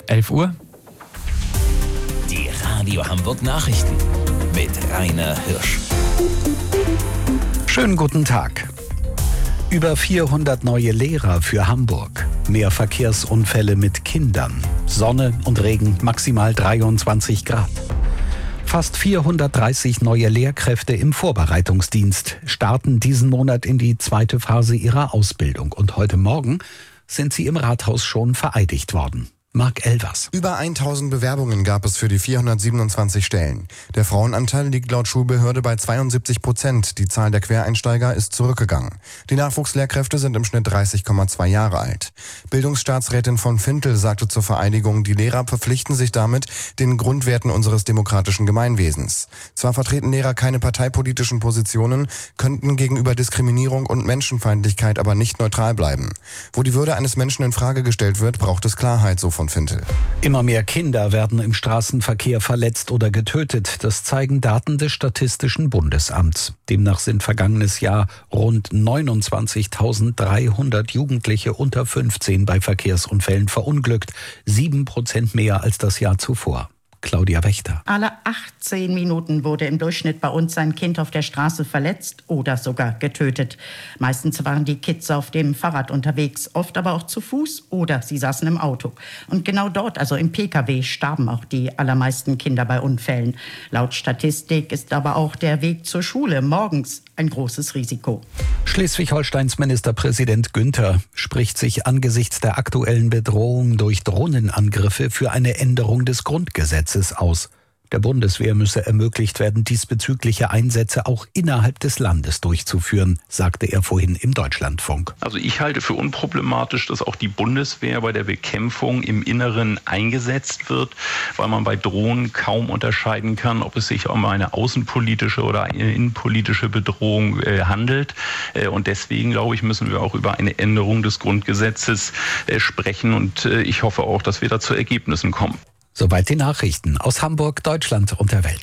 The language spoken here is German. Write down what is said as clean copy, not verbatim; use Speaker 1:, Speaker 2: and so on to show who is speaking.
Speaker 1: 11 Uhr.
Speaker 2: Die Radio Hamburg Nachrichten mit Rainer Hirsch.
Speaker 3: Schönen guten Tag. Über 400 neue Lehrer für Hamburg. Mehr Verkehrsunfälle mit Kindern. Sonne und Regen, maximal 23 Grad. Fast 430 neue Lehrkräfte im Vorbereitungsdienst starten diesen Monat in die zweite Phase ihrer Ausbildung. Und heute Morgen sind sie im Rathaus schon vereidigt worden. Marc Elvers.
Speaker 4: Über 1000 Bewerbungen gab es für die 427 Stellen. Der Frauenanteil liegt laut Schulbehörde bei 72%. Die Zahl der Quereinsteiger ist zurückgegangen. Die Nachwuchslehrkräfte sind im Schnitt 30,2 Jahre alt. Bildungsstaatsrätin von Fintel sagte zur Vereidigung, die Lehrer verpflichten sich damit den Grundwerten unseres demokratischen Gemeinwesens. Zwar vertreten Lehrer keine parteipolitischen Positionen, könnten gegenüber Diskriminierung und Menschenfeindlichkeit aber nicht neutral bleiben. Wo die Würde eines Menschen in Frage gestellt wird, braucht es Klarheit, so von Fintel.
Speaker 3: Immer mehr Kinder werden im Straßenverkehr verletzt oder getötet. Das zeigen Daten des Statistischen Bundesamts. Demnach sind vergangenes Jahr rund 29.300 Jugendliche unter 15 bei Verkehrsunfällen verunglückt. 7% mehr als das Jahr zuvor. Claudia Wächter.
Speaker 5: Alle 18 Minuten wurde im Durchschnitt bei uns ein Kind auf der Straße verletzt oder sogar getötet. Meistens waren die Kids auf dem Fahrrad unterwegs, oft aber auch zu Fuß oder sie saßen im Auto. Und genau dort, also im Pkw, starben auch die allermeisten Kinder bei Unfällen. Laut Statistik ist aber auch der Weg zur Schule morgens ein großes Risiko.
Speaker 3: Schleswig-Holsteins Ministerpräsident Günther spricht sich angesichts der aktuellen Bedrohung durch Drohnenangriffe für eine Änderung des Grundgesetzes aus. Der Bundeswehr müsse ermöglicht werden, diesbezügliche Einsätze auch innerhalb des Landes durchzuführen, sagte er vorhin im Deutschlandfunk.
Speaker 6: Also ich halte für unproblematisch, dass auch die Bundeswehr bei der Bekämpfung im Inneren eingesetzt wird, weil man bei Drohnen kaum unterscheiden kann, ob es sich um eine außenpolitische oder eine innenpolitische Bedrohung handelt. Und deswegen, glaube ich, müssen wir auch über eine Änderung des Grundgesetzes sprechen. Und ich hoffe auch, dass wir da zu Ergebnissen kommen.
Speaker 3: Soweit die Nachrichten aus Hamburg, Deutschland und der Welt.